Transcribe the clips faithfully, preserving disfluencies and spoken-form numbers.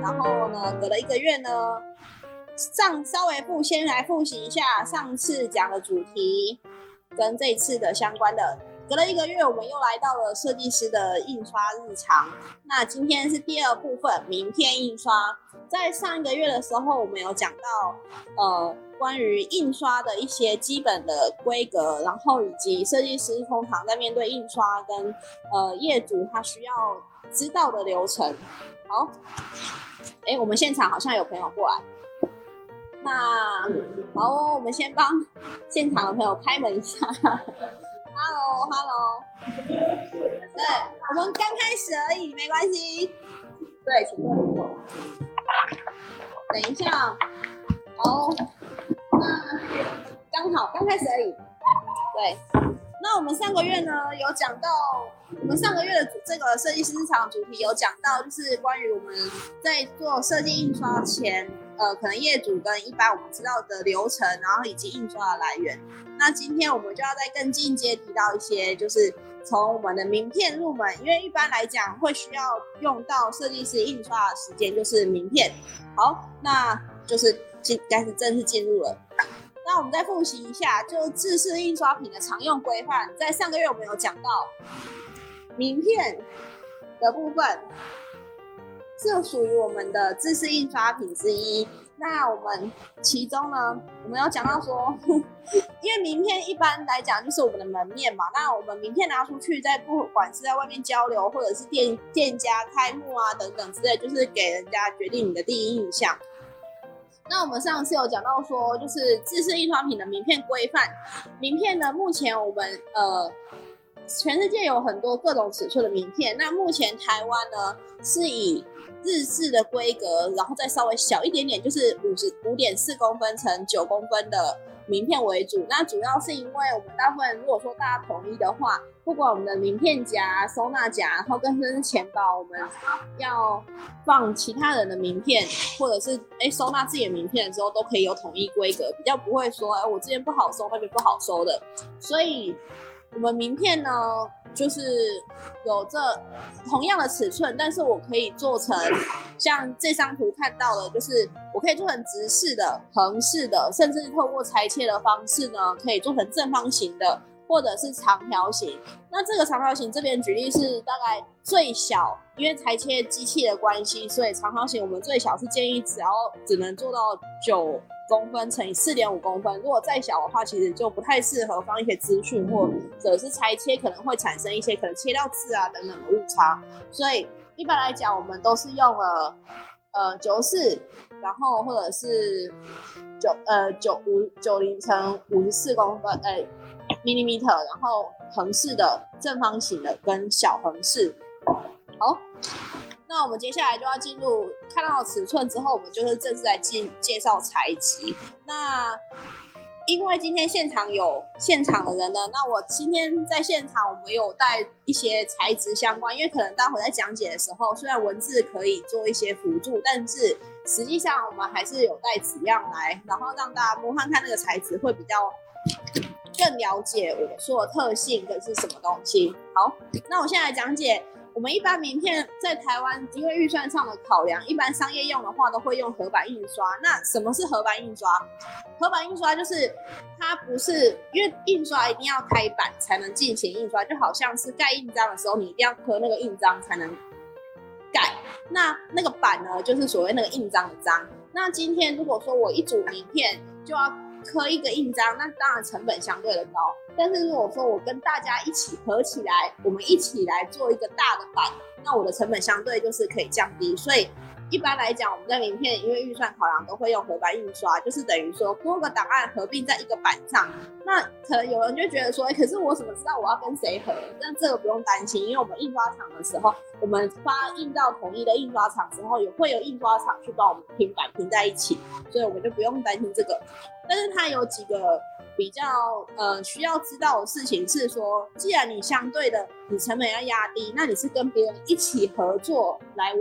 然后呢，隔了一个月呢，上稍微复先来复习一下上次讲的主题跟这一次的相关的。隔了一个月，我们又来到了设计师的印刷日常。那今天是第二部分，名片印刷。在上一个月的时候，我们有讲到呃关于印刷的一些基本的规格，然后以及设计师通常在面对印刷跟呃业主他需要知道的流程。好，哎，我们现场好像有朋友过来。那好哦，我们先帮现场的朋友开门一下。Hello Hello， 对，我们刚开始而已，没关系。对，请坐。等一下，好，那刚好刚开始而已。对，那我们上个月呢有讲到，我们上个月的这个设计师日常主题有讲到，就是关于我们在做设计印刷前。呃，可能业主跟一般我们知道的流程，然后以及印刷的来源。那今天我们就要再更进阶提到一些，就是从我们的名片入门，因为一般来讲会需要用到设计师印刷的时间就是名片。好，那就是进开始正式进入了。那我们再复习一下，就制式印刷品的常用规范，在上个月我们有讲到名片的部分。是属于我们的制式印刷品之一。那我们其中呢，我们有讲到说，因为名片一般来讲就是我们的门面嘛。那我们名片拿出去，在不管是在外面交流，或者是店店家开幕啊等等之类，就是给人家决定你的第一印象。那我们上次有讲到说，就是制式印刷品的名片规范。名片呢，目前我们呃。全世界有很多各种尺寸的名片，那目前台湾呢是以日式的规格，然后再稍微小一点点，就是五点四公分乘九公分的名片为主。那主要是因为我们大部分如果说大家统一的话，不管我们的名片夹、收纳夹，然后跟是钱包，我们要放其他人的名片，或者是哎收纳自己的名片的时候，都可以有统一规格，比较不会说哎我这边不好收，那边不好收的。所以我们名片呢，就是有这同样的尺寸，但是我可以做成像这张图看到的，就是我可以做成直式的、横式的，甚至透过裁切的方式呢，可以做成正方形的，或者是长条形。那这个长条形这边举例是大概最小，因为裁切机器的关系，所以长条形我们最小是建议只要只能做到九公分乘以 四点五公分，如果再小的话，其实就不太适合放一些资讯，或者是裁切可能会产生一些可能切到字啊等等的误差。所以一般来讲，我们都是用了呃九四，然后或者是九呃九五九零乘五十四公分，呃 millimeter， 然后横式的、正方形的跟小横式。好。那我们接下来就要进入看到尺寸之后，我们就是正式来进介绍材质。那因为今天现场有现场的人呢，那我今天在现场我们有带一些材质相关，因为可能待会在讲解的时候，虽然文字可以做一些辅助，但是实际上我们还是有带纸样来，然后让大家摸看看那个材质，会比较更了解我说的特性跟是什么东西。好，那我现在来讲解。我们一般名片在台湾，因为预算上的考量，一般商业用的话都会用合版印刷。那什么是合版印刷？合版印刷就是它不是因为印刷一定要开版才能进行印刷，就好像是盖印章的时候，你一定要刻那个印章才能盖。那那个版呢，就是所谓那个印章的章。那今天如果说我一组名片就要刻一个印章，那当然成本相对的高。但是如果说我跟大家一起合起来，我们一起来做一个大的版，那我的成本相对就是可以降低。所以一般来讲，我们在名片因为预算考量都会用合版印刷，就是等于说多个档案合并在一个版上。那可能有人就觉得说，欸、可是我怎么知道我要跟谁合？那这个不用担心，因为我们印刷厂的时候，我们发印到统一的印刷厂之后，也会有印刷厂去帮我们拼版拼在一起，所以我们就不用担心这个。但是它有几个比较呃需要知道的事情是说，既然你相对的你成本要压低，那你是跟别人一起合作来完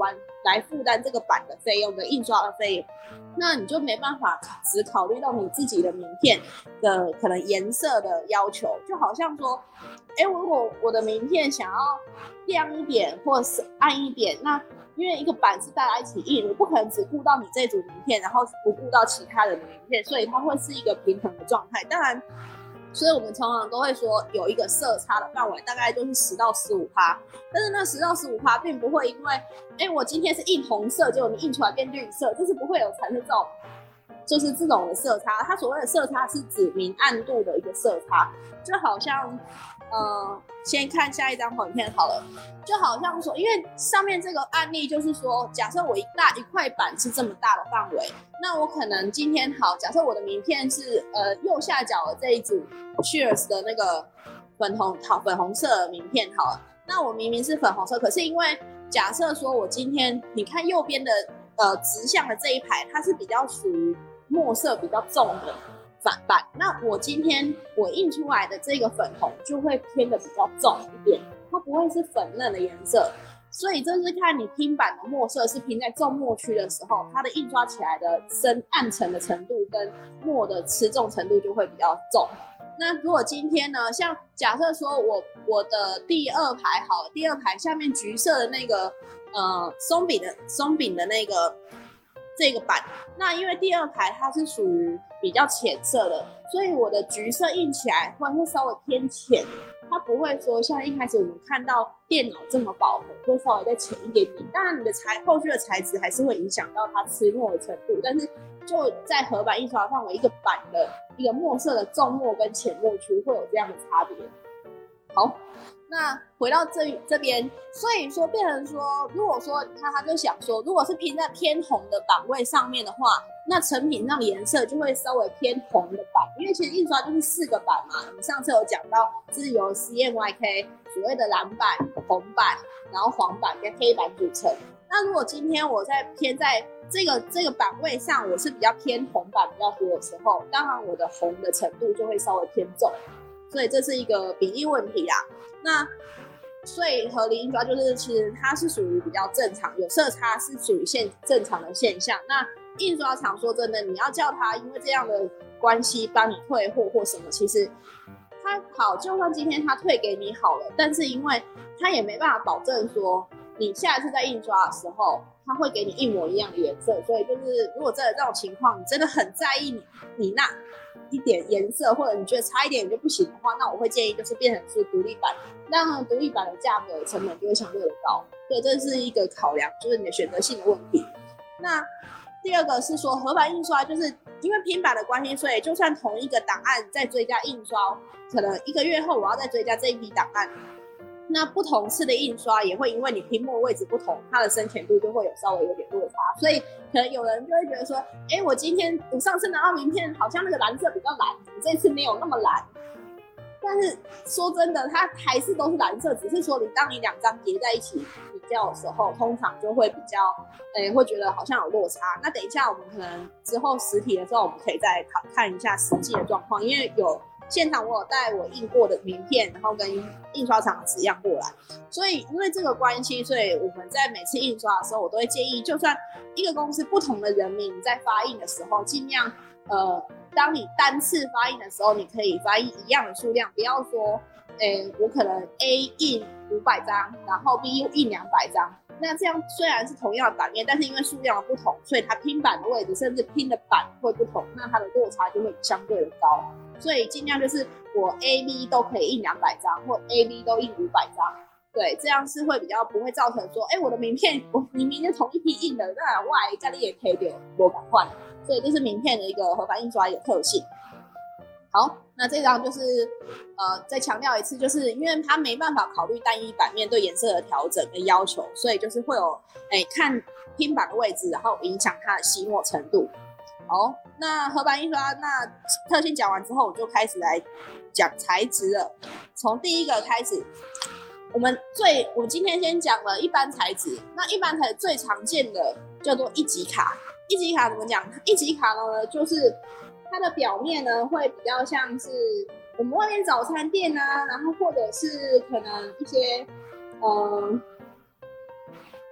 来负担这个版的费用跟印刷的费用，那你就没办法只考虑到你自己的名片的可能颜色的要求，就好像说，哎，如果我的名片想要亮一点或者是暗一点，那因为一个版是大家一起印，我不可能只顾到你这组名片，然后不顾到其他人的名片，所以它会是一个平衡的状态。当然，所以我们常常都会说有一个色差的范围，大概就是十到十五趴。但是那十到十五趴并不会因为，哎，我今天是印红色，结果你印出来变绿色，就是不会有产生这种。就是这种的色差，它所谓的色差是指明暗度的一个色差，就好像，呃，先看下一张影片好了，就好像说，因为上面这个案例就是说，假设我一大一块板是这么大的范围，那我可能今天好，假设我的名片是呃右下角的这一组 Cheers 的那个粉红好粉红色的名片好了，那我明明是粉红色，可是因为假设说我今天你看右边的呃直向的这一排，它是比较属于墨色比较重的反版，那我今天我印出来的这个粉红就会偏的比较重一点，它不会是粉嫩的颜色，所以这是看你拼版的墨色是拼在重墨区的时候，它的印刷起来的深暗沉的程度跟墨的持重程度就会比较重。那如果今天呢，像假设说我我的第二排好了，第二排下面橘色的那个呃松饼的松饼的那个。这个版，那因为第二排它是属于比较浅色的，所以我的橘色印起来会会稍微偏浅，它不会说像一开始我们看到电脑这么饱和，会稍微再浅一点点。当然你的材后续的材质还是会影响到它吃墨的程度，但是就在合版印刷范围一个版的一个墨色的重墨跟浅墨区会有这样的差别。好。那回到这这边，所以说变成说，如果说你看他就想说，如果是拼在偏红的版位上面的话，那成品上的颜色就会稍微偏红的版，因为其实印刷就是四个版嘛。我们上次有讲到，是由 C M Y K 所谓的蓝版、红版，然后黄版跟黑版组成。那如果今天我在偏在这个这个版位上，我是比较偏红版比较多的时候，当然我的红的程度就会稍微偏重。所以这是一个比例问题啦。那所以合理印刷就是其实它是属于比较正常，有色差是属于现正常的现象。那印刷厂说真的，你要叫他因为这样的关系帮你退货或什么，其实他好，就算今天他退给你好了，但是因为他也没办法保证说你下一次在印刷的时候他会给你一模一样的颜色。所以就是如果真的这种情况，你真的很在意你你那一点颜色，或者你觉得差一点你就不行的话，那我会建议就是变成是独立版，那独立版的价格成本就会相对的高。对，这是一个考量，就是你的选择性的问题。那第二个是说合版印刷，就是因为拼版的关系，所以就算同一个档案再追加印刷，可能一个月后我要再追加这一批档案，那不同次的印刷也会因为你拼墨位置不同，它的深浅度就会有稍微有点落差，所以可能有人就会觉得说，哎，我今天我上次拿到名片好像那个蓝色比较蓝，我这次没有那么蓝。但是说真的，它还是都是蓝色，只是说你当你两张叠在一起比较的时候，通常就会比较，诶，会觉得好像有落差。那等一下我们可能之后实体的时候，我们可以再看一下实际的状况，因为有现场我有带我印过的名片，然后跟印刷厂的纸样过来，所以因为这个关系，所以我们在每次印刷的时候，我都会建议，就算一个公司不同的人名在发印的时候，尽量呃。当你单次发印的时候，你可以发印一样的数量，不要说，诶，我可能 A 印五百张，然后 B 印两百张。那这样虽然是同样的版面，但是因为数量的不同，所以它拼版的位置甚至拼的版会不同，那它的落差就会相对的高。所以尽量就是我 A、B 都可以印两百张，或 A、B 都印五百张。对，这样是会比较不会造成说，哎，我的名片我明明就同一批印的，那哇，家里也可以丢，我赶快。所以这是名片的一个合版印刷一个特性。好，那这张就是呃，再强调一次，就是因为它没办法考虑单一版面对颜色的调整跟要求，所以就是会有哎看拼版的位置，然后影响它的吸墨程度。好，那合版印刷那特性讲完之后，我就开始来讲材质了。从第一个开始，我们最我今天先讲了一般材质，那一般材质最常见的叫做一级卡。一级卡怎么讲？一级卡呢，就是它的表面呢会比较像是我们外面早餐店啊，然后或者是可能一些呃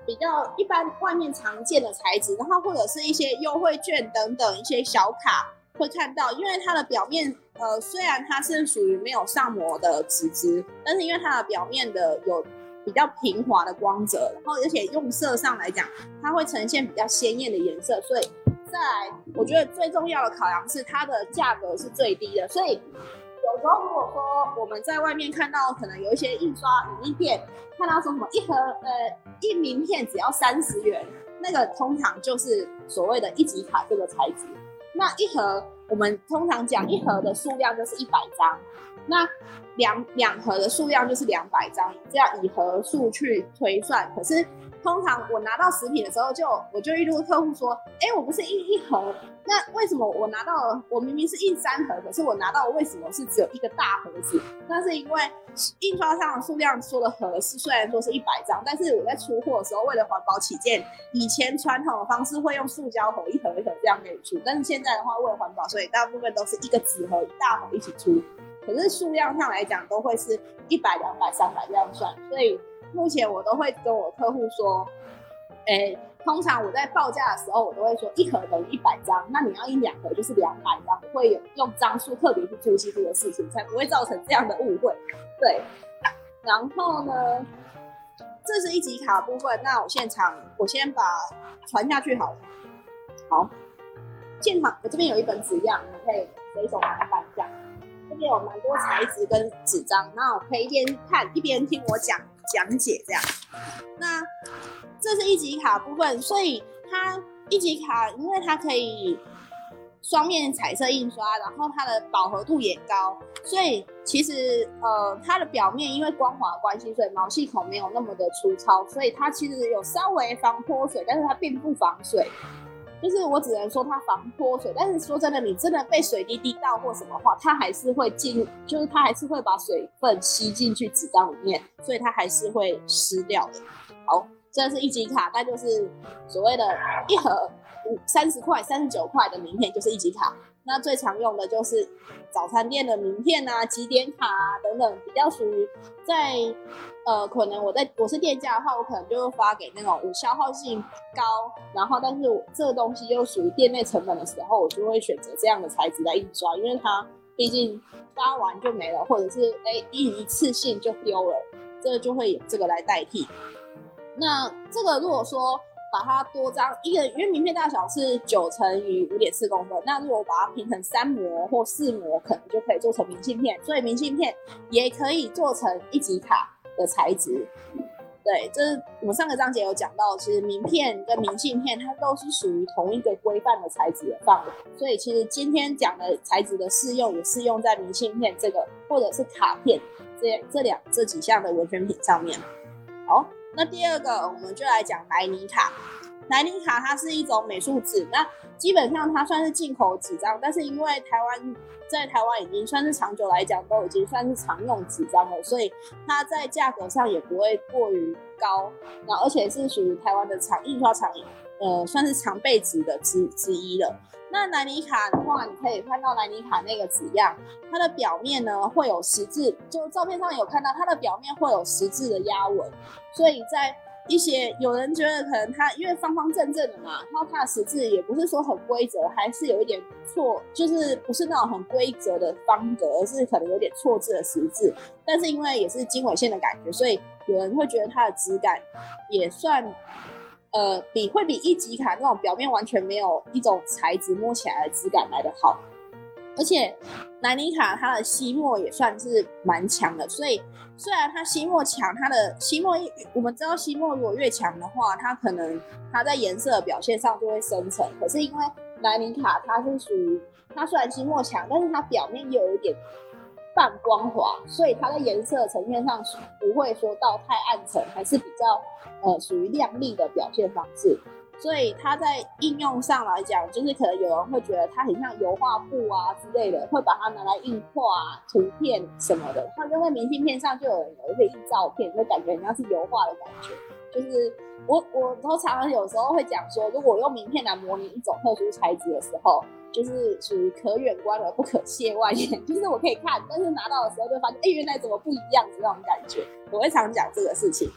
比较一般外面常见的材质，然后或者是一些优惠券等等一些小卡会看到，因为它的表面呃虽然它是属于没有上膜的纸质，但是因为它的表面的有比较平滑的光泽，然后而且用色上来讲，它会呈现比较鲜艳的颜色，所以再来我觉得最重要的考量是它的价格是最低的，所以有时候如果说我们在外面看到可能有一些印刷影印片，看到说什么一盒呃一名片只要三十元，那个通常就是所谓的一级卡这个材质。那一盒我们通常讲一盒的数量就是一百张，那两两盒的数量就是两百张，这样以盒数去推算。可是通常我拿到食品的时候就，就我就遇到客户说，哎、欸，我不是印一盒，那为什么我拿到了，我明明是印三盒，可是我拿到的为什么是只有一个大盒子？那是因为印刷上的数量说的盒是虽然说是一百张，但是我在出货的时候，为了环保起见，以前传统的方式会用塑胶盒一盒一盒这样给你出，但是现在的话为了环保，所以大部分都是一个纸盒一大盒一起出。可是数量上来讲，都会是一百、两百、三百这样算，所以目前我都会跟我客户说，欸，通常我在报价的时候，我都会说一盒等于一百张，那你要印两盒就是两百张，我会有用张数特别去注记这个事情，才不会造成这样的误会。对，然后呢，这是一级卡部分，那我现场我先把传下去好了。好，现场我这边有一本纸样，你可以随手把它翻一下。这边有蛮多材质跟纸张，那我可以一边看一边听我讲讲解这样。那这是一级卡部分，所以它一级卡，因为它可以双面彩色印刷，然后它的饱和度也高，所以其实呃它的表面因为光滑的关系，所以毛细孔没有那么的粗糙，所以它其实有稍微防泼水，但是它并不防水。就是我只能说它防泼水，但是说真的，你真的被水滴滴到或什么话，它还是会进，就是它还是会把水分吸进去纸张里面，所以它还是会湿掉的。好，这是一级卡，那就是所谓的一盒三十块、三十九块的名片就是一级卡。那最常用的就是早餐店的名片啊、集点卡啊等等，比较属于在呃，可能我在我是店家的话，我可能就会发给那种消耗性高，然后但是我这个东西又属于店内成本的时候，我就会选择这样的材质来印刷，因为它毕竟发完就没了，或者是哎印一次性就丢了，这个就会有这个来代替。那这个如果说把它多张一个，因为名片大小是九乘以五点四公分，那如果我把它拼成三模或四模，可能就可以做成明信片，所以明信片也可以做成一级卡的材质。对，这是我们上个章节有讲到，其实名片跟明信片它都是属于同一个规范的材质的范围，所以其实今天讲的材质的适用也适用在明信片这个或者是卡片这这两这几项的文宣品上面。好，那第二个我们就来讲莱尼卡。莱尼卡它是一种美术纸，那基本上它算是进口纸张，但是因为台湾在台湾已经算是长久来讲都已经算是常用纸张了，所以它在价格上也不会过于高，那而且是属于台湾的厂印刷厂，呃，算是常备纸的之之一了。那莱尼卡的话，你可以看到莱尼卡那个纸样，它的表面呢会有十字，就照片上有看到它的表面会有十字的压纹，所以在一些有人觉得可能它因为方方正正的嘛，然后它的十字也不是说很规则，还是有一点错，就是不是那种很规则的方格，而是可能有点错字的十字。但是因为也是经纬线的感觉，所以有人会觉得它的质感也算，呃，比会比一级卡那种表面完全没有一种材质摸起来的质感来得好。而且莱尼卡它的吸墨也算是蛮强的，所以虽然它吸墨强，它的吸墨我们知道吸墨如果越强的话，它可能它在颜色的表现上就会深层。可是因为莱尼卡它是属于它虽然吸墨强，但是它表面又有一点半光滑，所以它在颜色呈现上不会说到太暗沉，还是比较呃属于亮丽的表现方式。所以它在应用上来讲，就是可能有人会觉得它很像油画布啊之类的，会把它拿来印画、啊、图片什么的。它就在明信片上就有人有一个印照片，就感觉很像是油画的感觉。就是我我都常常有时候会讲说，如果用名片来模拟一种特殊材质的时候，就是属于可远观而不可亵玩焉。就是我可以看，但是拿到的时候就发现，哎、欸，原来怎么不一样的那种感觉。我会常讲这个事情。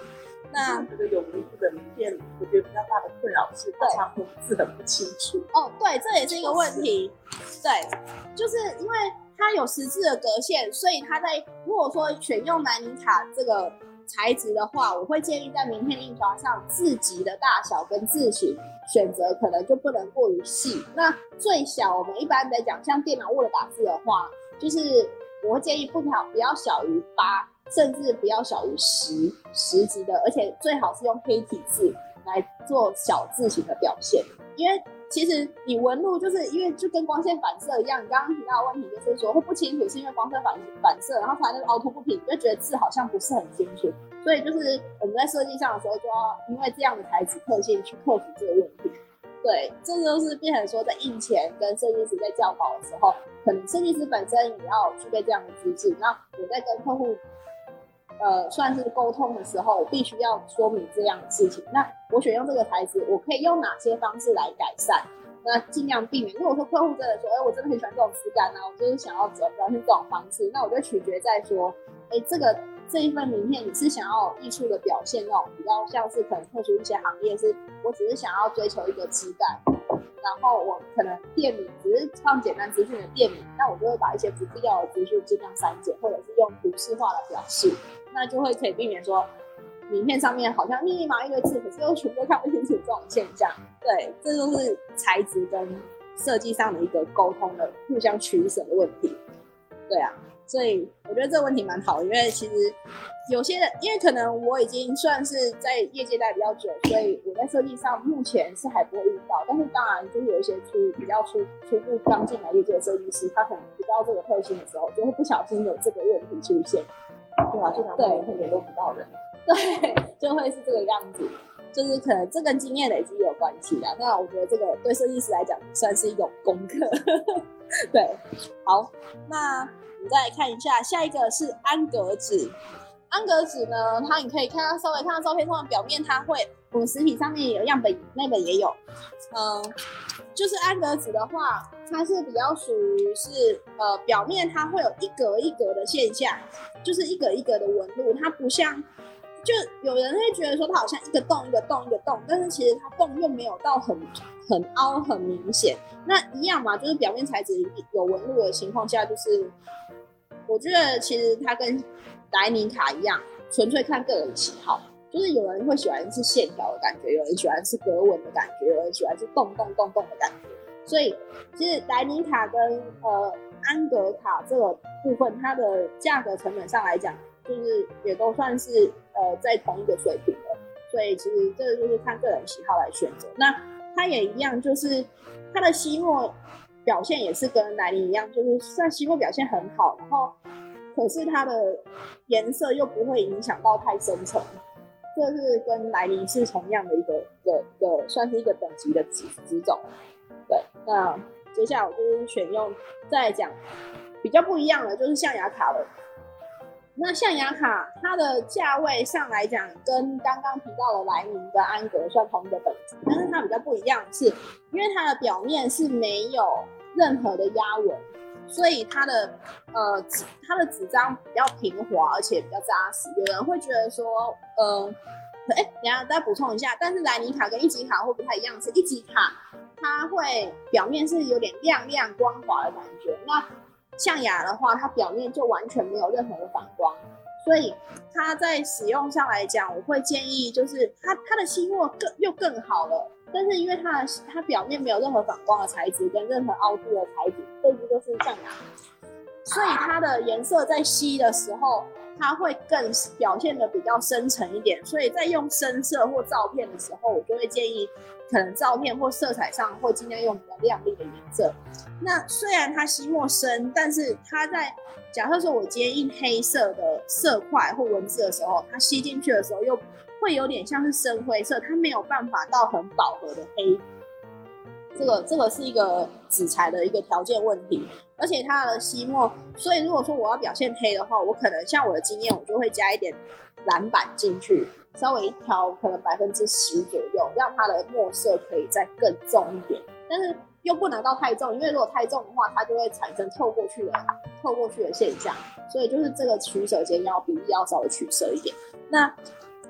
那我觉得有纹路的名片，我觉得比较大的困扰是，它常文字很不清楚。 哦，对，这也是一个问题。对，就是因为它有十字的格线，所以它在如果说选用莱尼卡这个材质的话，我会建议在名片印刷上字级的大小跟字型选择可能就不能过于细。那最小我们一般来讲，像电脑 Word 打字的话，就是我会建议不条不要小于八，甚至不要小于十十级的，而且最好是用黑体字来做小字型的表现。因为其实你纹路就是因为就跟光线反射一样，你刚刚提到的问题就是说会不清楚，是因为光线反反射，然后它那个凹凸不平，你就觉得字好像不是很清楚。所以就是我们在设计上的时候，就要因为这样的材质特性去克服这个问题。对，这就是变成说在印前跟设计师在教导的时候，可能设计师本身也要具备这样的知识。那我在跟客户呃算是沟通的时候，我必须要说明这样的事情。那我选用这个材质，我可以用哪些方式来改善？那尽量避免。如果说客户真的说，哎、欸，我真的很喜欢这种质感啊，我就是想要表现这种方式，那我就取决在说，哎、欸，这个这一份名片你是想要艺术的表现，那种比较像是可能特殊一些行业是，我只是想要追求一个质感，然后我可能店名只是放简单资讯的店名，那我就会把一些不必要的资讯尽量删减，或者是用图示化的表示，那就会可以避免说名片上面好像密密麻麻一堆字，可是又全部都看不清楚这种现象。对，这就是材质跟设计上的一个沟通的互相取舍的问题。对啊，所以我觉得这个问题蛮好的，因为其实有些人，因为可能我已经算是在业界待比较久，所以我在设计上目前是还不会遇到。但是当然，就是有一些初比较初初步刚进来业界的设计师，他可能不知道这个特性的时候，就会不小心有这个问题出现。 对啊，经常会会联络不到人。 对，就会是这个样子。就是可能这跟经验累积有关系啦。那我觉得这个对设计师来讲算是一种功课。对，好，那我们再来看一下，下一个是安格纸。安格纸呢，它你可以看到稍微看到照片上的表面，它会我们实体上面也有样本，那本也有。嗯，就是安格纸的话，它是比较属于是呃表面它会有一格一格的现象，就是一格一格的纹路，它不像。就有人会觉得说它好像一个洞一个洞一个洞，但是其实它洞又没有到很很凹很明显。那一样嘛，就是表面材质有纹路的情况下，就是我觉得其实它跟莱尼卡一样，纯粹看个人喜好。就是有人会喜欢是线条的感觉，有人喜欢是格纹的感觉，有人喜欢是洞洞洞洞的感觉。所以其实莱尼卡跟呃安格卡这个部分，它的价格成本上来讲，就是也都算是呃在同一个水平的，所以其实这个就是看个人喜好来选择。那它也一样，就是它的吸墨表现也是跟莱尼一样，就是算吸墨表现很好，然后可是它的颜色又不会影响到太深层，这是跟莱尼是同样的一个一个一个算是一个等级的纸纸种。对，那接下来我就是选用再来讲比较不一样的，就是象牙卡了。那象牙卡它的价位上来讲，跟刚刚提到的莱尼跟安格算同一个等级，但是它比较不一样的是，因为它的表面是没有任何的压纹，所以它的呃它的纸张比较平滑，而且比较扎实。有人会觉得说，呃，哎，等一下再补充一下，但是莱尼卡跟一级卡会不太一样，是一级卡它会表面是有点亮亮光滑的感觉，那象牙的话，它表面就完全没有任何的反光，所以它在使用上来讲，我会建议就是它它的吸墨更又更好了，但是因为它的它表面没有任何反光的材质跟任何凹凸的材质，这只就是象牙，所以它的颜色在吸的时候，它会更表现的比较深沉一点，所以在用深色或照片的时候，我就会建议可能照片或色彩上会尽量用比较亮丽的颜色。那虽然它吸墨深，但是它在假设说我今天印黑色的色块或文字的时候，它吸进去的时候又会有点像是深灰色，它没有办法到很饱和的黑。这个这个是一个纸材的一个条件问题，而且它的吸墨，所以如果说我要表现黑的话，我可能像我的经验，我就会加一点蓝板进去，稍微一调可能百分之十左右，让它的墨色可以再更重一点，但是又不能到太重，因为如果太重的话，它就会产生透过去的透过去的现象，所以就是这个取舍间要比例要稍微取舍一点。那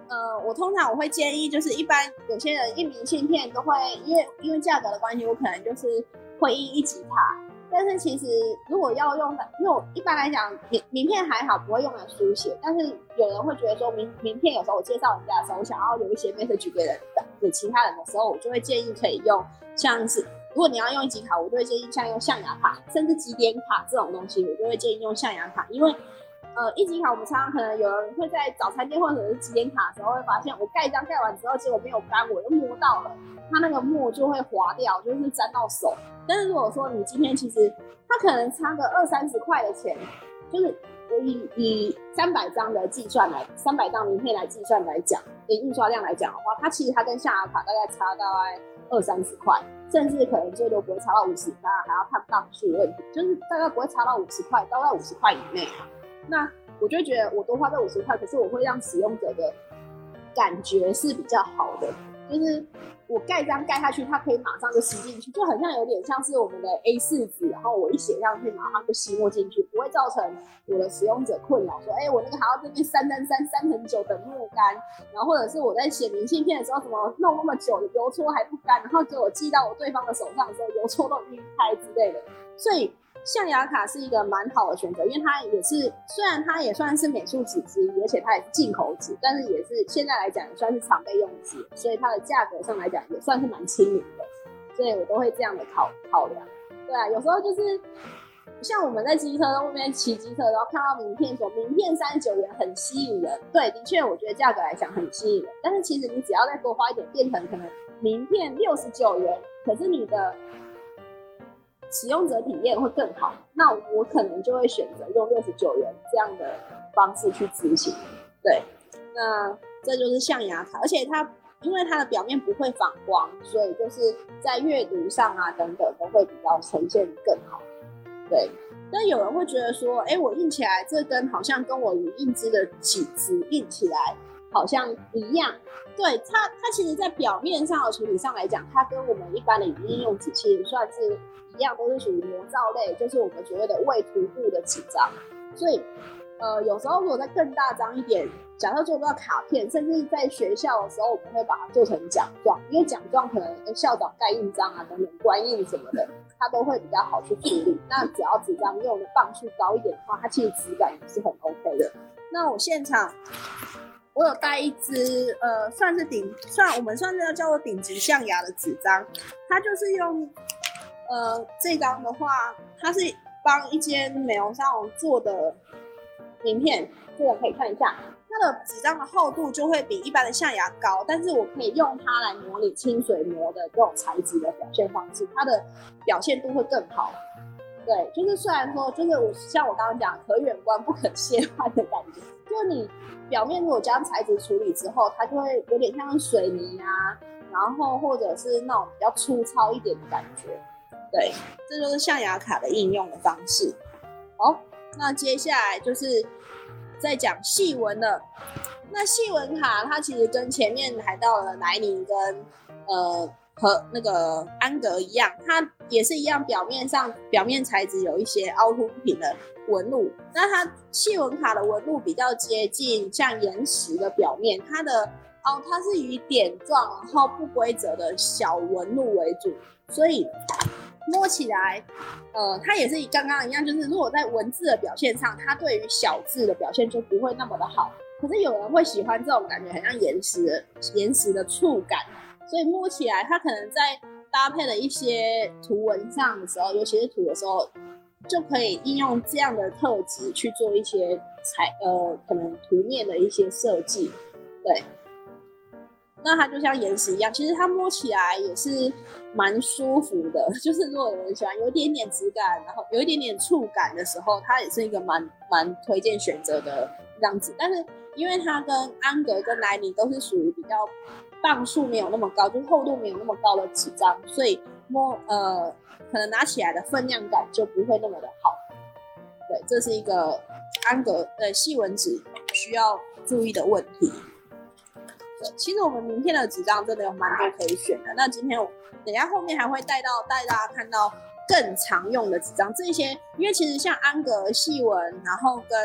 呃，我通常我会建议，就是一般有些人印明信片都会，因为因为价格的关系，我可能就是会印一级卡。但是其实如果要用的，因为我一般来讲名名片还好不会用来书写，但是有人会觉得说名名片有时候我介绍人家的时候，我想要有一些 message 给人给其他人的时候，我就会建议可以用像是如果你要用一级卡，我就会建议像用象牙卡，甚至集点卡这种东西，我就会建议用象牙卡，因为呃一级卡我们常常可能有人会在早餐店或者是集点卡的时候会发现，我盖章盖完之后结果没有干，我又摸到了，它那个墨就会滑掉，就是沾到手。但是如果说你今天其实它可能差个二三十块的钱，就是以以三百张的计算来，三百张名片来计算来讲，以印刷量来讲的话，它其实它跟象牙卡大概差大概二三十块，甚至可能最多不会差到五十，当然还要看档数问题，就是大概不会差到五十块，大概五十块以内啊。那我就觉得我多花这五十块，可是我会让使用者的感觉是比较好的，就是我盖章盖下去，它可以马上就吸进去，就很像有点像是我们的 A 四 纸，然后我一写上去，马上就吸墨进去，不会造成我的使用者困扰，说，哎、欸，我那个还要这边删删删删很久等墨干，然后或者是我在写明信片的时候，怎么弄那么久，邮戳还不干，然后给我寄到我对方的手上的时候，邮戳都晕开之类的，所以象牙卡是一个蛮好的选择，因为它也是虽然它也算是美术纸之一，而且它也是进口纸，但是也是现在来讲也算是常备用纸，所以它的价格上来讲也算是蛮亲民的，所以我都会这样的考考量。对啊，有时候就是像我们在机车后面骑机车，然后看到名片说名片三十九元很吸引人，对，的确我觉得价格来讲很吸引人，但是其实你只要再多花一点，变成可能名片六十九元，可是你的使用者体验会更好，那我可能就会选择用六十九元这样的方式去执行。对，那这就是象牙卡，而且它因为它的表面不会反光，所以就是在阅读上啊等等都会比较呈现更好。对，但有人会觉得说，哎、欸，我印起来这根好像跟我语音支的纸印起来好像一样。对，它它其实在表面上的处理上来讲，它跟我们一般的语音用纸其实算是一样，都是属于模造类，就是我们所谓的未涂布的纸张。所以呃，有时候如果再更大张一点，假设做不到卡片，甚至在学校的时候我们会把它做成奖状，因为奖状可能校长盖印章啊等等官印什么的，它都会比较好去处理。那只要纸张用的磅数高一点的话，它其实质感也是很 OK 的。那我现场我有带一支呃，算是顶，算我们算是要叫做顶级象牙的纸张，它就是用呃这张的话，它是帮一间美容沙龙做的名片，这个可以看一下，它的纸张的厚度就会比一般的象牙高，但是我可以用它来模拟清水膜的这种材质的表现方式，它的表现度会更好。对，就是虽然说，就是我像我刚刚讲，可远观不可亵玩的感觉，就你表面如果加上材质处理之后，它就会有点像水泥啊，然后或者是那种比较粗糙一点的感觉。对，这就是象牙卡的应用的方式。好，那接下来就是在讲细纹了。那细纹卡它其实跟前面谈到的莱尼跟呃和那个安格一样，它也是一样，表面上表面材质有一些凹凸不平的纹路。那它细纹卡的纹路比较接近像岩石的表面，它的哦它是以点状然后不规则的小纹路为主，所以摸起来呃它也是刚刚一样，就是如果在文字的表现上，它对于小字的表现就不会那么的好。可是有人会喜欢这种感觉很像岩石的岩石的触感，所以摸起来它可能在搭配了一些图文上的时候，尤其是图的时候，就可以应用这样的特质去做一些彩呃可能图面的一些设计。对，那它就像岩石一样，其实它摸起来也是蛮舒服的，就是如果有人喜欢有一点点质感，然后有一点点触感的时候，它也是一个蛮蛮推荐选择的样子。但是因为它跟安格跟莱尼都是属于比较磅数没有那么高，就是厚度没有那么高的纸张，所以摸呃可能拿起来的分量感就不会那么的好。对，这是一个安格的细纹纸需要注意的问题。对，其实我们名片的纸张真的有蛮多可以选的。那今天我等一下后面还会带到带大家看到更常用的纸张，这些因为其实像安格细纹，然后跟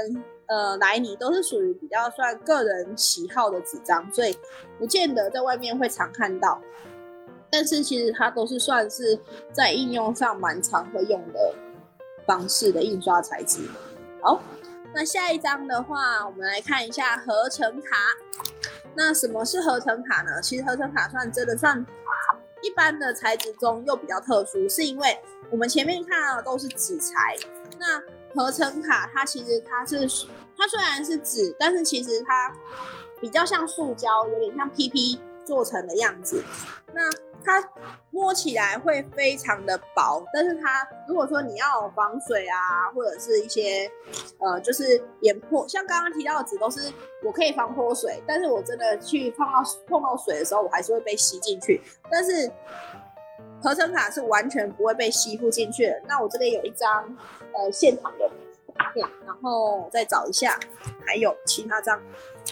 呃莱尼都是属于比较算个人喜好的纸张，所以不见得在外面会常看到。但是其实它都是算是在应用上蛮常会用的方式的印刷材质。好，那下一张的话，我们来看一下合成卡。那什么是合成卡呢？其实合成卡算真的算一般的材质中又比较特殊，是因为我们前面看到的都是纸材，那合成卡它其实它是它虽然是纸，但是其实它比较像塑胶，有点像 P P 做成的样子。那它摸起来会非常的薄，但是它如果说你要防水啊，或者是一些呃，就是盐破，像刚刚提到的纸都是我可以防泼水，但是我真的去碰到碰到水的时候，我还是会被吸进去。但是合成卡是完全不会被吸附进去的。那我这边有一张呃现场的卡片，然后再找一下，还有其他张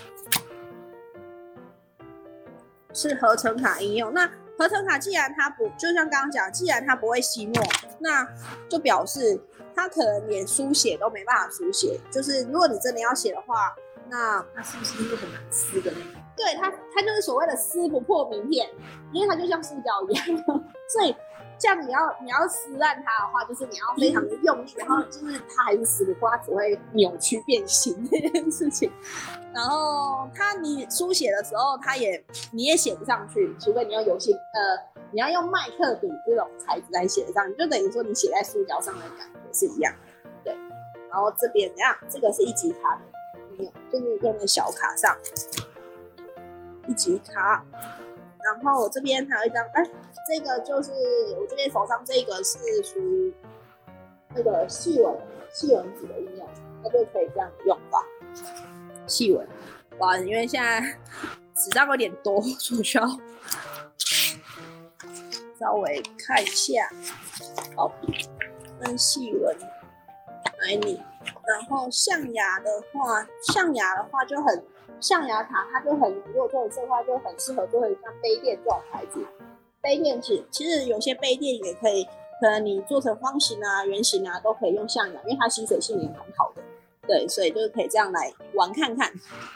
是合成卡应用。那合成卡既然它不，就像刚刚讲，既然它不会吸墨，那就表示它可能连书写都没办法书写。就是如果你真的要写的话，那它是不是就很难撕的那种？ 对，它它就是所谓的撕不破名片，因为它就像塑胶一样，所以这样你要你要撕烂它的话，就是你要非常的用力，然后就是它还是撕不破，它只会扭曲变形这件事情。然后它你书写的时候，它也你也写不上去，除非你用油性呃，你要用麦克笔这种材质来写上，你就等于说你写在塑胶上的感觉是一样的。对，然后这边怎样？这个是一级卡的，就是用在小卡上，一级卡。然后我这边还有一张，哎，这个就是我这边手上这个是属于那个细纹细纹纸的应用，它就可以这样用吧。细纹，哇，因为现在纸张有点多，所以我需要稍微看一下。好，跟细纹来你，然后象牙的话，象牙的话就很。象牙卡它就很，如果做成色的话就很适合做成像杯垫这种材质。杯垫其其实有些杯垫也可以，可能你做成方形啊、圆形啊都可以用象牙，因为它吸水性也蛮好的。对，所以就是可以这样来玩看看。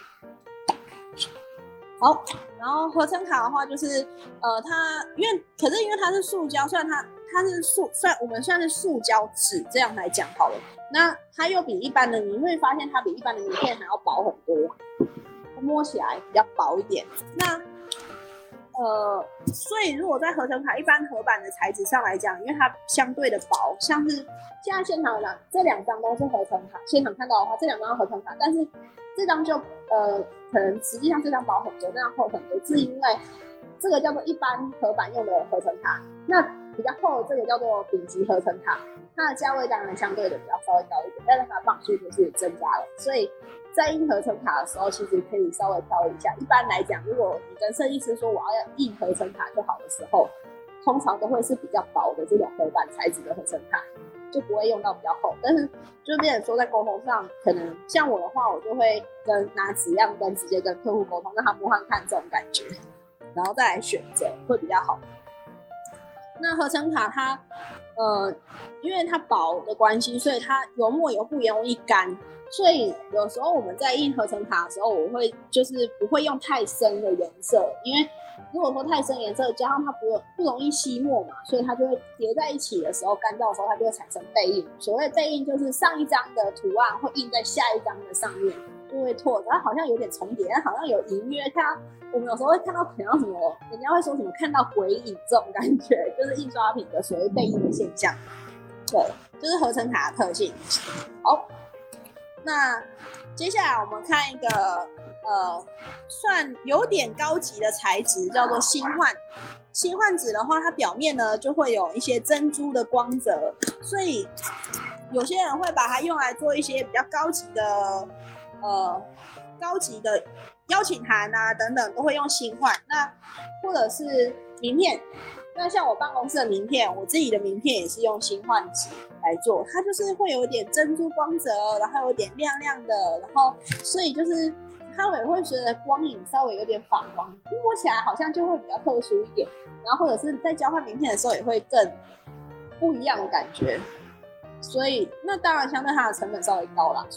好，然后合成卡的话就是，呃，它因为可是因为它是塑胶，虽然它它是塑，算我们算是塑胶纸这样来讲好了。那它又比一般的，你会发现它比一般的名片还要薄很多。摸起来比较薄一点，那呃，所以如果在合成卡一般合板的材质上来讲，因为它相对的薄，像是现在现场的这两张都是合成卡，现场看到的话，这两张是合成卡，但是这张就呃可能实际上这张薄很多，这张厚很多，是因为这个叫做一般合板用的合成卡，那比较厚的这个叫做顶级合成卡，它的价位当然相对的比较稍微高一点，但是它的磅数就是增加了，所以在印合成卡的时候，其实可以稍微挑一下。一般来讲，如果你跟设计师说我要印合成卡就好的时候，通常都会是比较薄的这种合板材质的合成卡，就不会用到比较厚。但是就变成说在沟通上，可能像我的话，我就会跟拿纸样跟直接跟客户沟通，让他摸看看这种感觉，然后再来选择会比较好。那合成卡它，呃，因为它薄的关系，所以它油墨油不容易干。所以有时候我们在印合成卡的时候，我会就是不会用太深的颜色，因为如果说太深颜色，加上它不不容易吸墨嘛，所以它就会叠在一起的时候，干燥的时候它就会产生背印。所谓背印就是上一张的图案会印在下一张的上面，就会拓，它好像有点重叠，但好像有隐约看到，我们有时候会看到可能什么，人家会说什么看到鬼影这种感觉，就是印刷品的所谓背印的现象。对，就是合成卡的特性。好。那接下来我们看一个呃，算有点高级的材质，叫做锌幻。锌幻纸的话，它表面呢就会有一些珍珠的光泽，所以有些人会把它用来做一些比较高级的呃高级的邀请函啊等等，都会用锌幻。那或者是名片。那像我办公室的名片，我自己的名片也是用锌幻纸来做，它就是会有点珍珠光泽，然后有点亮亮的，然后所以就是它也会随着光影稍微有点反光，摸起来好像就会比较特殊一点，然后或者是在交换名片的时候也会更不一样的感觉。所以那当然相对它的成本稍微高啦，所以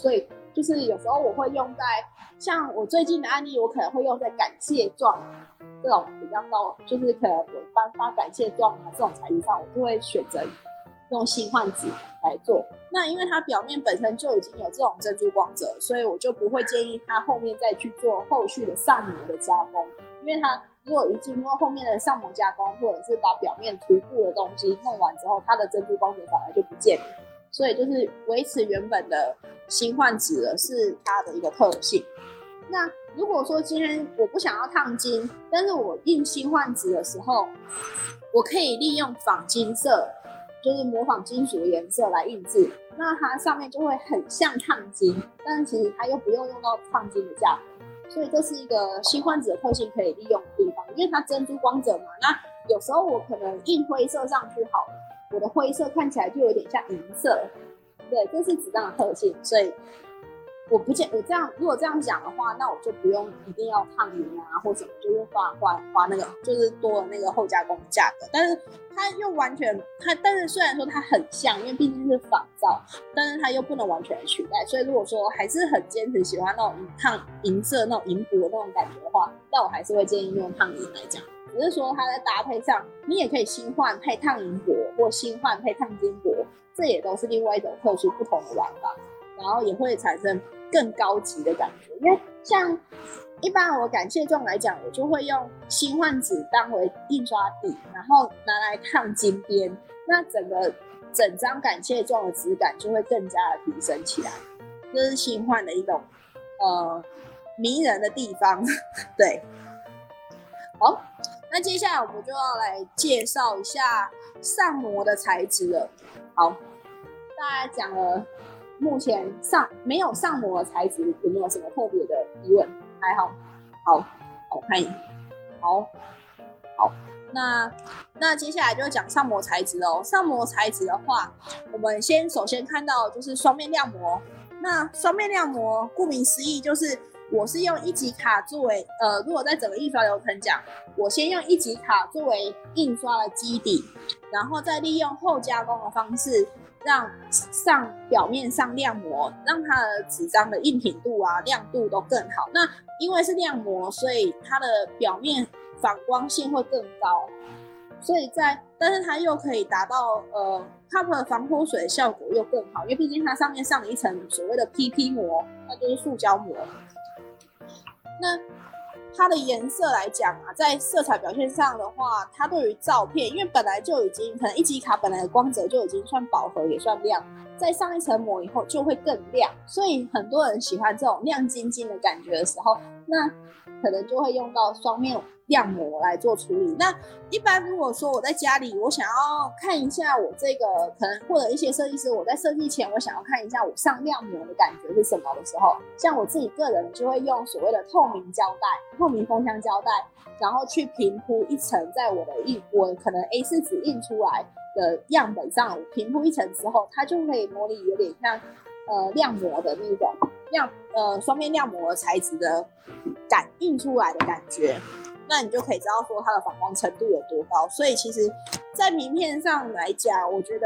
就是有时候我会用在像我最近的案例，我可能会用在感谢状这种比较高，就是可能有颁发感谢状啊这种材质上，我就会选择用锌换纸来做。那因为它表面本身就已经有这种珍珠光泽，所以我就不会建议它后面再去做后续的上膜的加工，因为它如果一经过后面的上膜加工，或者是把表面涂布的东西弄完之后，它的珍珠光泽反而就不见了。所以就是维持原本的锌换纸的是它的一个特性。那如果说今天我不想要烫金，但是我印锌换纸的时候，我可以利用仿金色，就是模仿金属的颜色来印制，那它上面就会很像烫金，但是其实它又不用用到烫金的价格，所以这是一个锌换纸的特性可以利用的地方，因为它珍珠光泽嘛。那有时候我可能印灰色上去好了，我的灰色看起来就有点像银色，对，这是纸张的特性，所以我不见我这样，如果这样讲的话，那我就不用一定要烫银啊或什么，就是花花花那个，就是多了那个后加工的价格。但是它又完全它，但是虽然说它很像，因为毕竟是仿造，但是它又不能完全取代。所以如果说还是很坚持喜欢那种烫银色、那种银箔的那种感觉的话，那我还是会建议用烫银来讲。只是说它在搭配上，你也可以锌换配烫银箔，或锌换配烫金箔，这也都是另外一种特殊不同的玩法，然后也会产生更高级的感觉。因为像一般我感谢状来讲，我就会用锌换纸当为印刷底，然后拿来烫金边，那整个整张感谢状的质感就会更加的提升起来。这是锌换的一种呃迷人的地方。对，好，那接下来我们就要来介绍一下上膜的材质了。好，大家讲了目前上没有上膜的材质，有没有什么特别的疑问？还好，好，我看一下，好，好，那那接下来就讲上膜材质哦。上膜材质的话，我们先首先看到就是双面亮膜。那双面亮膜，顾名思义就是我是用一级卡作为呃，如果在整个印刷流程讲，我先用一级卡作为印刷的基底，然后再利用后加工的方式，让上表面上亮膜，让它的纸张的硬挺度啊、亮度都更好。那因为是亮膜，所以它的表面反光性会更高，所以在但是它又可以达到呃 cup 的防脱水的效果又更好，因为毕竟它上面上了一层所谓的 P P 膜，那就是塑胶膜。那它的颜色来讲啊，在色彩表现上的话，它对于照片，因为本来就已经可能一级卡本来的光泽就已经算饱和也算亮，再上一层膜以后就会更亮，所以很多人喜欢这种亮晶晶的感觉的时候，那可能就会用到双面亮膜来做处理。那一般如果说我在家里，我想要看一下我这个可能或者一些设计师，我在设计前我想要看一下我上亮膜的感觉是什么的时候，像我自己个人就会用所谓的透明胶带、透明封箱胶带，然后去平铺一层在我的印我可能 A 四 纸印出来的样本上，我平铺一层之后，它就可以模拟有点像呃亮膜的那种亮呃双面亮膜的材质的感印出来的感觉。那你就可以知道说它的反光程度有多高。所以其实在名片上来讲，我觉得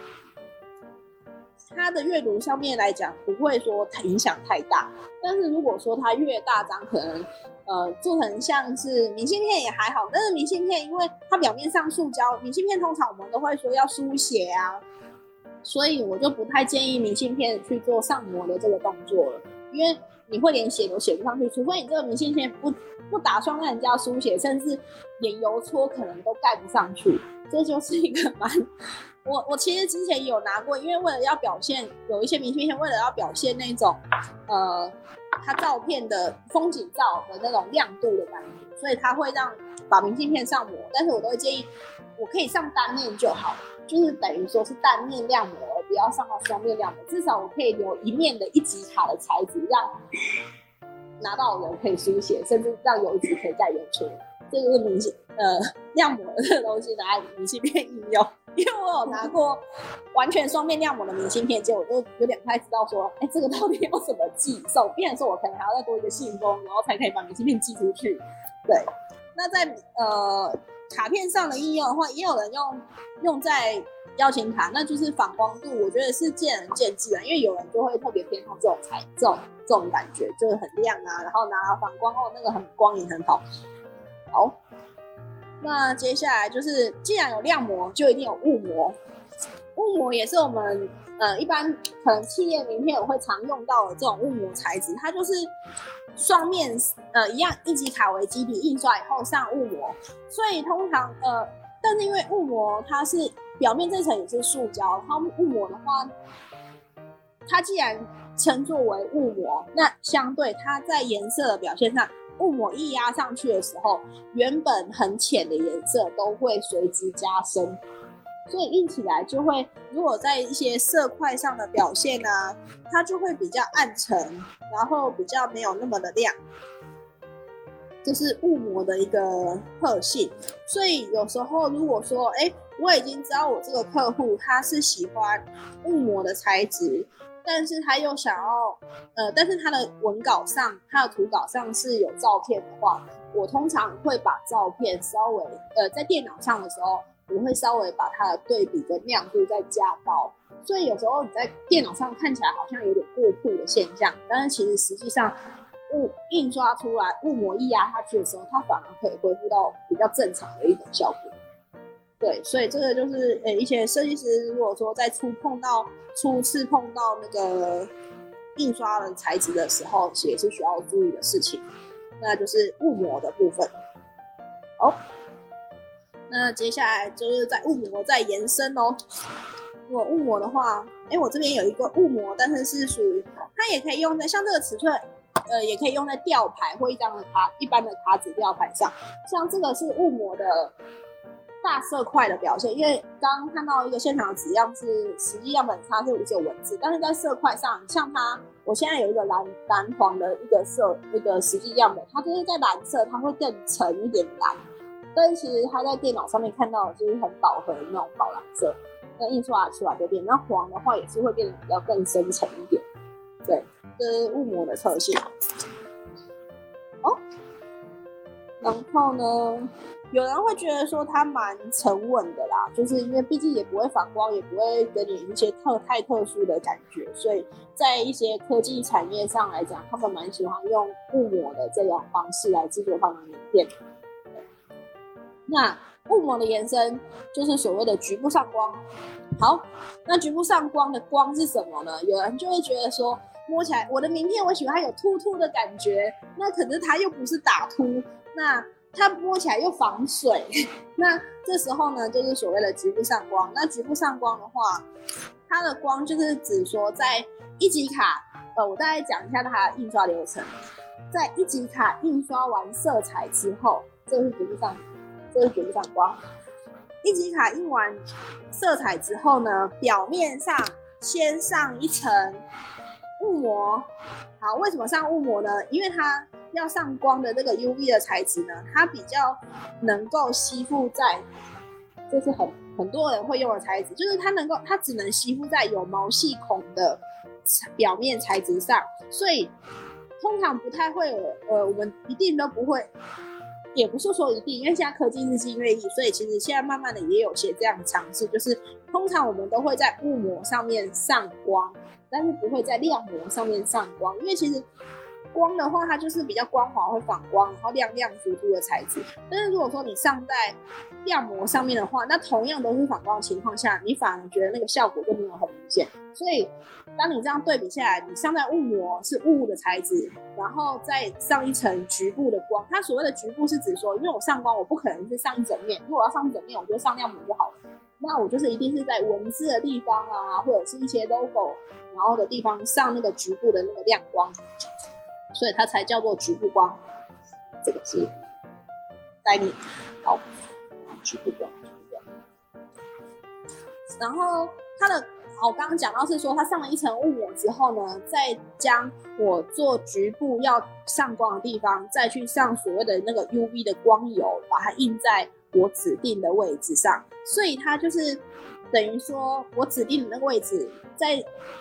它的阅读上面来讲不会说影响太大，但是如果说它越大张，可能呃做成像是明信片也还好，但是明信片因为它表面上塑胶，明信片通常我们都会说要书写啊，所以我就不太建议明信片去做上膜的这个动作了，因为你会连写都写不上去，除非你这个明信片不不打算让人家书写，甚至连邮戳可能都盖不上去，这就是一个蛮我我其实之前有拿过，因为为了要表现有一些明信片为了要表现那种呃它照片的风景照的那种亮度的感觉，所以它会让把明信片上膜，但是我都会建议我可以上单面就好，就是等于说是单面亮膜，而不要上到双面亮膜，至少我可以留一面的一级卡的材质，让拿到的人可以书写，甚至让邮局可以盖邮戳。这就是明信呃亮膜的这个东西拿来明信片应用。因为我有拿过完全双面亮膜的明信片，结果我就有点不太知道说，哎，这个到底要怎么寄送？变成说我可能还要再多一个信封，然后才可以把明信片寄出去。对，那在呃卡片上的应用的话，也有人用用在邀请卡，那就是反光度，我觉得是见仁见智啊，因为有人就会特别偏好这种材这种这种感觉，就是很亮啊，然后拿反光后那个很光影很好。好，那接下来就是既然有亮膜，就一定有雾膜。雾膜也是我们呃一般可能企业名片我会常用到的这种雾膜材质，它就是双面呃一样一级卡为基底印刷以后上雾膜，所以通常呃，但是因为雾膜它是表面这层也是塑胶，它雾膜的话，它既然称作为雾膜，那相对它在颜色的表现上，雾膜一压上去的时候，原本很浅的颜色都会随之加深。所以印起来就会，如果在一些色块上的表现啊，它就会比较暗沉，然后比较没有那么的亮，这是雾膜的一个特性。所以有时候如果说，哎，我已经知道我这个客户他是喜欢雾膜的材质，但是他又想要，呃，但是他的文稿上、他的图稿上是有照片的话，我通常会把照片稍微，呃，在电脑上的时候。我会稍微把它的对比跟亮度再加高，所以有时候你在电脑上看起来好像有点过曝的现象，但是其实实际上雾印刷出来雾膜一压下去的时候，它反而可以恢复到比较正常的一种效果。对，所以这个就是呃一些设计师如果说在初碰到初次碰到那个印刷的材质的时候，也是需要注意的事情，那就是雾膜的部分。好。那接下来就是在雾膜再延伸哦。如果雾膜的话，哎，我这边有一个雾膜，但是是属于它也可以用在像这个尺寸，呃，也可以用在吊牌或一张的卡一般的卡纸吊牌上。像这个是雾膜的大色块的表现，因为刚刚看到一个现场的纸样是实际样本它是只有文字，但是在色块上，像它我现在有一个蓝蓝黄的一个色那个实际样本，它就是在蓝色，它会更沉一点蓝。但是其实它在电脑上面看到的就是很饱和的那种宝蓝色，那印刷出来就变，那黄的话也是会变得比较更深沉一点。对，这是雾膜的特性。哦，然后呢，有人会觉得说它蛮沉稳的啦，就是因为毕竟也不会反光，也不会给你一些特太特殊的感觉，所以在一些科技产业上来讲，他们蛮喜欢用雾膜的这种方式来制作他们的名片。那雾膜的延伸就是所谓的局部上光。好，那局部上光的光是什么呢？有人就会觉得说，摸起来我的名片我喜欢它有凸凸的感觉，那可是它又不是打凸，那它摸起来又防水，那这时候呢就是所谓的局部上光。那局部上光的话，它的光就是指说在一级卡，呃，我大概讲一下它的印刷流程。在一级卡印刷完色彩之后，这是局部上光。这是局部上光。一级卡印完色彩之后呢，表面上先上一层雾膜。好，为什么上雾膜呢？因为它要上光的这个 U V 的材质呢，它比较能够吸附在，这是很很多人会用的材质，就是它能够，它只能吸附在有毛细孔的表面材质上，所以通常不太会有，呃，我们一定都不会。也不是说一定，因为现在科技日新月异，所以其实现在慢慢的也有些这样的尝试，就是通常我们都会在雾膜上面上光，但是不会在亮膜上面上光，因为其实光的话它就是比较光滑会反光，然后亮亮凸凸的材质。但是如果说你上在亮膜上面的话，那同样都是反光的情况下，你反而觉得那个效果就没有很明显。所以当你这样对比下来，你上在雾膜是雾的材质，然后再上一层局部的光。它所谓的局部是指说，因为我上光我不可能是上一整面，如果我要上一整面我就上亮膜就好了，那我就是一定是在文字的地方啊，或者是一些 logo 然后的地方上那个局部的那个亮光，所以它才叫做局部光。这个是概念。好，局部光，局部光。然后它的我刚刚讲到是说，它上了一层雾膜之后呢，再将我做局部要上光的地方，再去上所谓的那个 U V 的光油，把它印在我指定的位置上。所以它就是等于说我指定的那个位置，在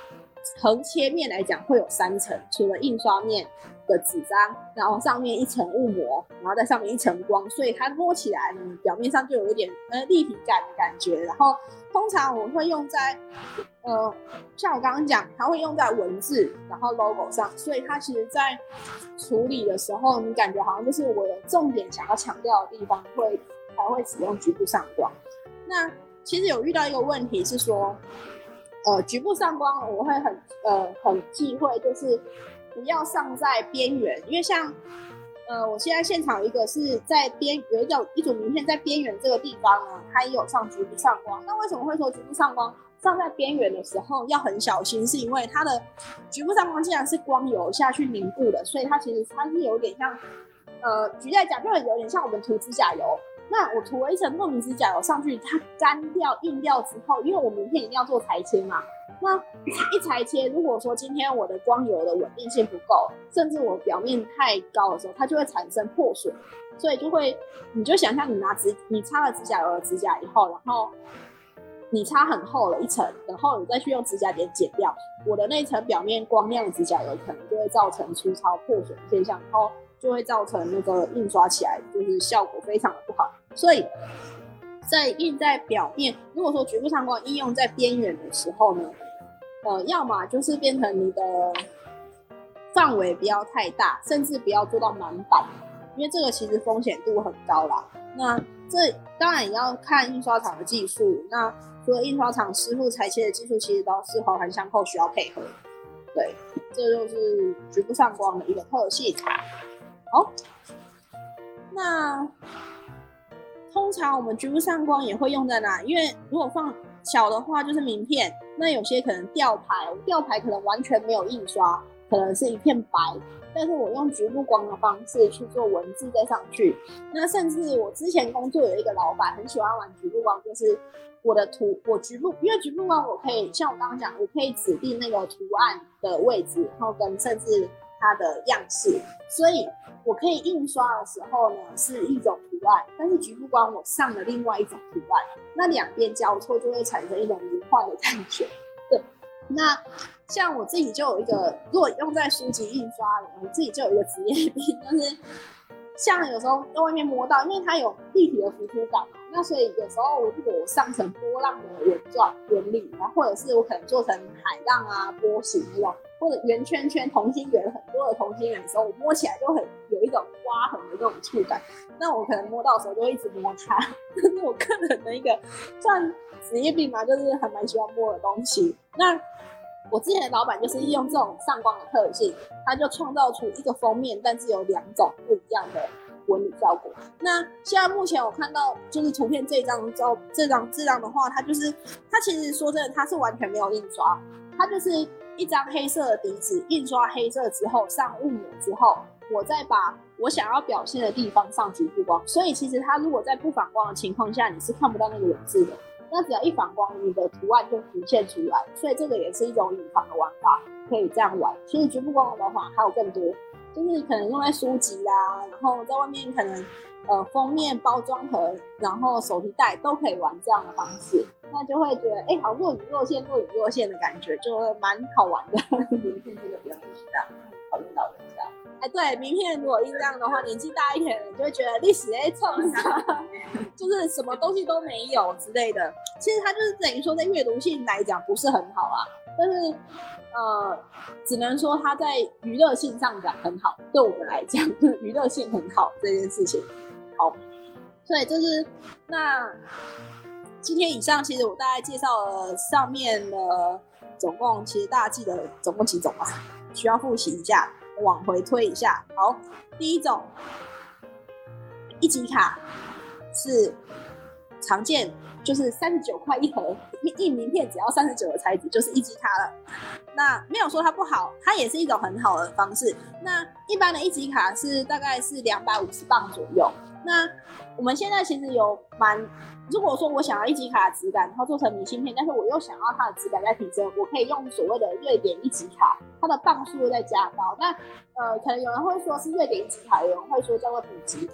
横切面来讲会有三层，除了印刷面的纸张，然后上面一层雾膜，然后在上面一层光，所以它摸起来呢，表面上就有一点呃立体感的感觉。然后通常我会用在呃，像我刚刚讲，它会用在文字，然后 logo 上，所以它其实在处理的时候，你感觉好像就是我的重点想要强调的地方会才会使用局部上光。那其实有遇到一个问题是说，呃，局部上光我会很呃很忌讳，就是不要上在边缘，因为像呃我现在现场有一个是在边有一种一组名片在边缘这个地方呢，它也有上局部上光。那为什么会说局部上光上在边缘的时候要很小心？是因为它的局部上光既然是光油下去凝固的，所以它其实它是有点像呃举例来讲就很有点像我们涂指甲油。那我涂了一层透明指甲油上去，它干掉硬掉之后，因为我名片一定要做裁切嘛，那一裁切，如果说今天我的光油的稳定性不够，甚至我表面太高的时候，它就会产生破损，所以就会，你就想象你拿指，你擦了指甲油的指甲以后，然后你擦很厚了一层，然后你再去用指甲剪剪掉，我的那一层表面光亮的指甲油可能就会造成粗糙破损现象，然后就会造成那个印刷起来就是效果非常的不好。所以在印在表面，如果说局部上光应用在边缘的时候呢，呃，要么就是变成你的范围不要太大，甚至不要做到满版，因为这个其实风险度很高啦。那这当然也要看印刷厂的技术，那除了印刷厂师傅裁切的技术，其实都是环环相扣，需要配合。对，这就是局部上光的一个特性。好，那通常我们局部上光也会用在哪？因为如果放小的话就是名片，那有些可能吊牌，吊牌可能完全没有印刷，可能是一片白，但是我用局部光的方式去做文字再上去。那甚至我之前工作有一个老板很喜欢玩局部光，就是我的图，我局部，因为局部光我可以像我刚刚讲，我可以指定那个图案的位置，然后跟甚至它的样式，所以我可以印刷的时候呢是一种图案，但是局部光我上了另外一种图案，那两边交错就会产生一种迷幻的感觉。对，那像我自己就有一个，如果用在书籍印刷里，我自己就有一个职业病，就是像有时候在外面摸到，因为它有立体的浮凸感嘛，那所以有时候如果我上成波浪的纹状纹理，然后或者是我可能做成海浪啊波形那种，或者圆圈圈同心圆很多的同心圆的时候，我摸起来就很有一种刮痕的那种触感，那我可能摸到的时候就会一直摸它，这是我个人的一个算职业病嘛，就是还蛮喜欢摸的东西。那我之前的老板就是利用这种上光的特性，他就创造出一个封面，但是有两种不一样的纹理效果。那现在目前我看到就是图片这张照这张这张的话，它就是它其实说真的，它是完全没有印刷，它就是一张黑色的底纸，印刷黑色之后上雾膜之后，我再把我想要表现的地方上局部光，所以其实它如果在不反光的情况下，你是看不到那个文字的。那只要一反光，你的图案就浮现出来，所以这个也是一种隐藏的玩法，可以这样玩。其实局部光的玩法还有更多，就是可能用在书籍啦，然后在外面可能呃封面、包装盒，然后手提袋都可以玩这样的方式，那就会觉得哎，好若隐若现、若隐若现的感觉，就会蛮好玩的。 名片这个比较适当，考虑老人家。 哎，对，名片如果印这样的话，年纪大一点的人就会觉得历史在冲啥，就是什么东西都没有之类的。其实它就是等于说在阅读性来讲不是很好啊，但是呃，只能说它在娱乐性上讲很好。对我们来讲，娱乐性很好这件事情。好，所以就是那今天以上，其实我大概介绍了上面的总共，其实大家记得总共几种吧？需要复习一下。往回推一下，好，第一种一级卡是常见，就是三十九块一盒，印名片只要三十九的材质就是一级卡了。那没有说它不好，它也是一种很好的方式。那一般的一级卡是大概是两百五十磅左右。那我们现在其实有蛮，如果说我想要一级卡的质感，然后做成明信片，但是我又想要它的质感再提升，我可以用所谓的瑞典一级卡，它的磅数又再加高。那呃，可能有人会说是瑞典一级卡，有人会说叫做顶级卡。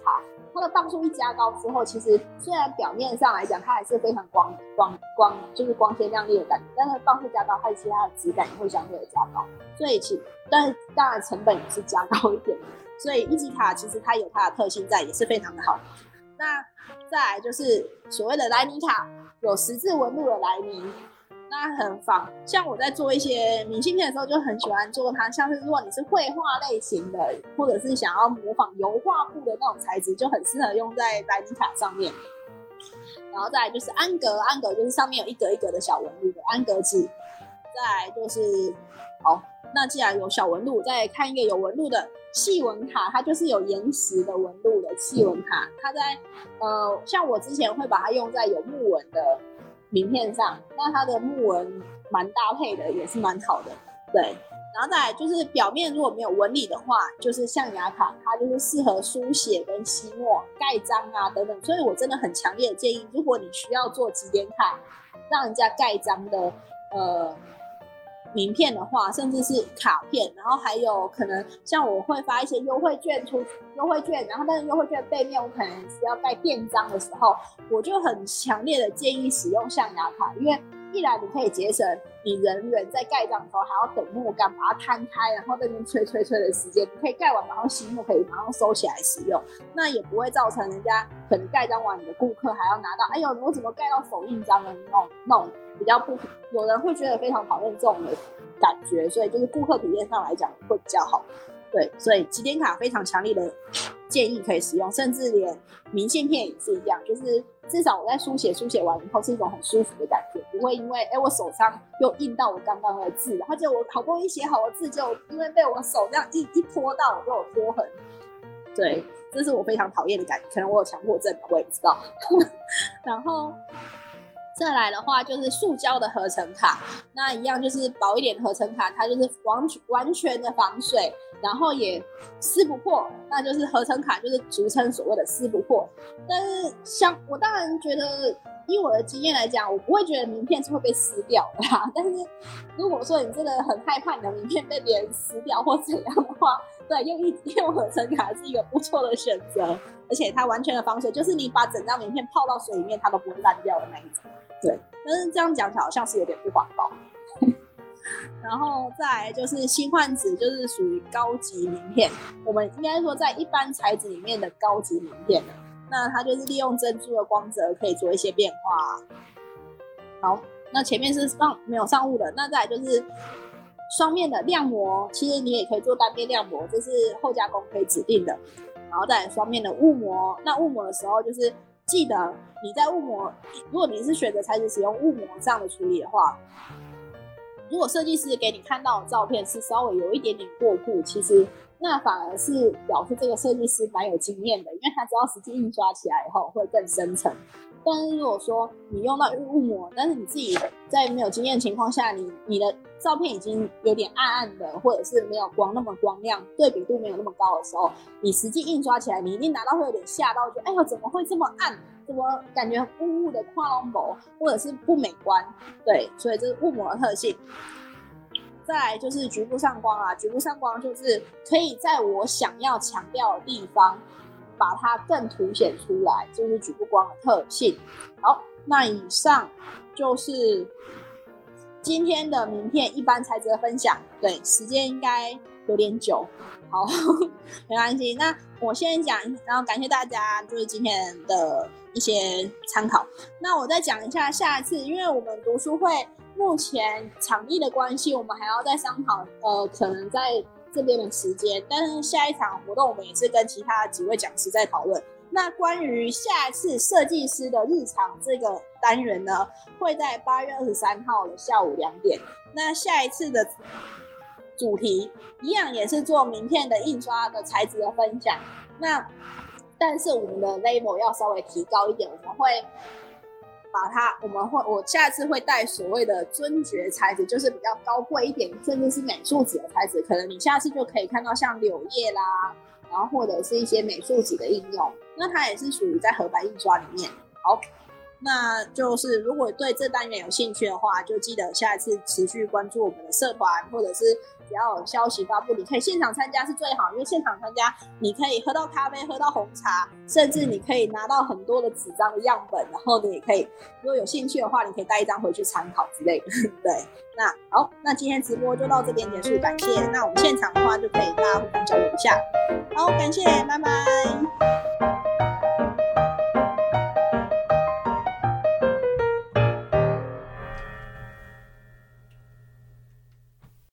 它的磅数一加高之后，其实虽然表面上来讲它还是非常光光光就是光鲜亮丽的感觉，但是磅数加高，它其实它的质感也会相对的加高，所以其但是当然成本也是加高一点的，所以一级卡其实它有它的特性在，也是非常的好。那再来就是所谓的莱尼卡，有十字纹路的莱尼。那很仿，像我在做一些明信片的时候，就很喜欢做它。像是如果你是绘画类型的，或者是想要模仿油画布的那种材质，就很适合用在莱尼卡上面。然后再来就是安格，安格就是上面有一格一格的小纹路的安格纸。再来就是好，那既然有小纹路，再来看一个有纹路的细纹卡，它就是有岩石的纹路的细纹卡。它在呃，像我之前会把它用在有木纹的名片上，那它的木纹蛮搭配的，也是蛮好的，对。然后再来就是表面如果没有纹理的话，就是象牙卡，它就是适合书写跟吸墨、盖章啊等等。所以我真的很强烈的建议，如果你需要做集点卡，让人家盖章的呃名片的话，甚至是卡片，然后还有可能像我会发一些优惠券出优惠券，然后但是优惠券背面我可能是要盖店章的时候，我就很强烈的建议使用象牙卡，因为一来你可以节省你人员在盖章的时候还要等墨干把它摊开，然后在那边吹吹吹的时间，你可以盖完马上吸墨，可以马上收起来使用，那也不会造成人家可能盖章完你的顾客还要拿到，哎呦我怎么盖到手印章的那种那种比较不，有人会觉得非常讨厌这种的感觉，所以就是顾客体验上来讲会比较好。对，所以集点卡非常强力的建议可以使用，甚至连明信片也是一样，就是至少我在书写书写完以后是一种很舒服的感觉，不会因为哎我手上又印到我刚刚的字，然后就我好不容易写好的字，就因为被我手这样一一拖到，我就有拖痕。对，这是我非常讨厌的感觉，可能我有强迫症吧，我也不知道。然后再来的话就是塑胶的合成卡，那一样就是薄一点的合成卡，它就是完完全的防水，然后也撕不破，那就是合成卡就是俗称所谓的撕不破。但是像我当然觉得以我的经验来讲，我不会觉得名片是会被撕掉的啦，但是如果说你真的很害怕你的名片被别人撕掉或怎样的话，对，用一用合成卡是一个不错的选择，而且它完全的防水，就是你把整张名片泡到水里面它都不会烂掉的那一种。对，但是这样讲起来好像是有点不环保。然后再来就是新幻纸，就是属于高级名片，我们应该说在一般材质里面的高级名片了。那它就是利用珍珠的光泽可以做一些变化。好，那前面是上没有上雾的，那再来就是双面的亮膜，其实你也可以做单面亮膜，这是后加工可以指定的。然后再来双面的雾膜，那雾膜的时候就是记得你在雾膜，如果你是选择材质使用雾膜上的处理的话，如果设计师给你看到的照片是稍微有一点点过曝，其实那反而是表示这个设计师蛮有经验的，因为他知道实际印刷起来以后会更深层。但是如果说你用到雾膜，但是你自己在没有经验的情况下，你你的照片已经有点暗暗的，或者是没有光那么光亮，对比度没有那么高的时候，你实际印刷起来，你一定拿到会有点吓到，觉得哎呦怎么会这么暗，怎么感觉雾雾的跨龙薄，或者是不美观。对，所以这是雾膜的特性。再来就是局部上光啊，局部上光就是可以在我想要强调的地方把它更凸显出来，就是局部光的特性。好，那以上就是今天的名片一般材质的分享。对，时间应该有点久，好，没关系。那我先讲，然后感谢大家就是今天的一些参考。那我再讲一下下一次，因为我们读书会目前场地的关系，我们还要再商讨，呃，可能在这边的时间，但是下一场活动我们也是跟其他几位讲师在讨论。那关于下一次设计师的日常这个单元呢，会在八月二十三号的下午两点。那下一次的主题一样也是做名片的印刷的材质的分享。那但是我们的 level 要稍微提高一点，我们会把它，我们会，我下次会带所谓的尊爵材质，就是比较高贵一点，甚至是美术纸的材质。可能你下次就可以看到像柳叶啦，然后或者是一些美术纸的应用，那它也是属于在合版印刷里面。好， 那就是如果对这单元有兴趣的话，就记得下一次持续关注我们的社团，或者是只要有消息发布，你可以现场参加是最好，因为现场参加你可以喝到咖啡，喝到红茶，甚至你可以拿到很多的纸张的样本，然后你也可以如果有兴趣的话，你可以带一张回去参考之类的。对，那好，那今天直播就到这边结束，感谢。那我们现场的话就可以大家互相交流一下。好，感谢，拜拜。